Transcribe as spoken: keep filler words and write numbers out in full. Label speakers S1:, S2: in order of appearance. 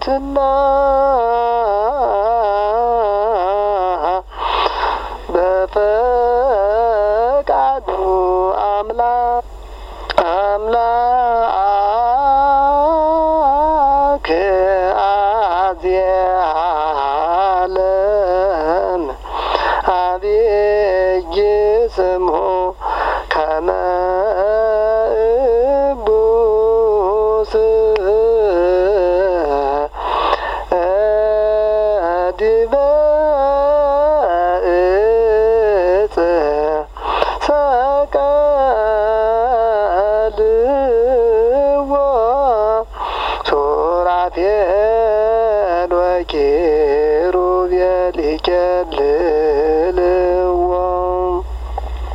S1: ትሕትና በፈቃዱ አምላክ አምላክ አዝያለም አብይ ስምሁ ከመ እቡስ ዲበ ዕፀ ሰቀልዎ ሱራፌል ወኪሩቤል ይኬልዎ